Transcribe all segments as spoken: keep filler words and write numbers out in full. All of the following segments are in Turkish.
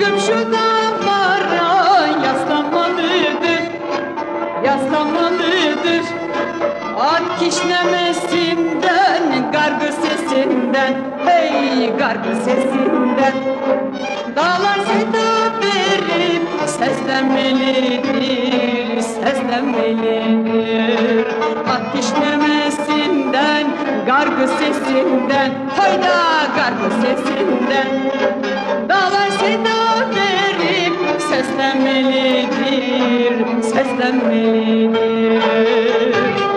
Çıkıp şu dağlara yaslanmalıdır, yaslanmalıdır. At kişnemesinden, gargı sesinden, hey gargı sesinden. Dağlar seda verip seslenmelidir, seslenmelidir. At kişnemesinden, gargı sesinden, hayda gargı sesinden. Dağlar seda verip seslenmelidir, seslenmelidir.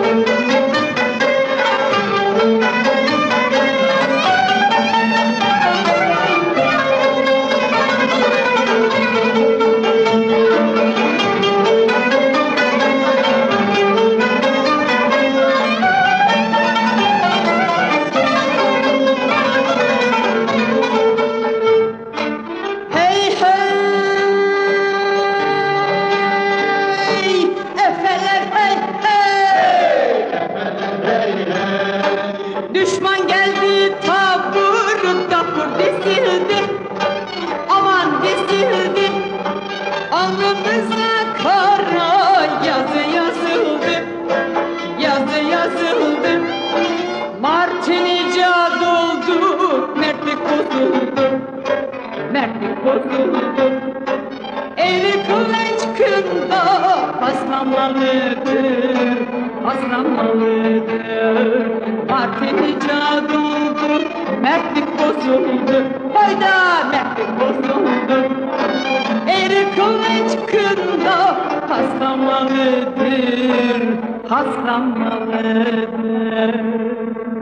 Düşman geldi tabur tabur dizildi, aman dizildi. Alnımıza kara yazı yazıldı, yazı yazıldı. Martinice doldu, mertlik bozuldu, mertlik bozuldu. Eli kılıç kında paslanmalıdır, paslanmalıdır. Martinice doldu, mertlik bozuldu, hayda mertlik bozuldu. Eli kılıç kında paslanmalıdır, paslanmalıdır.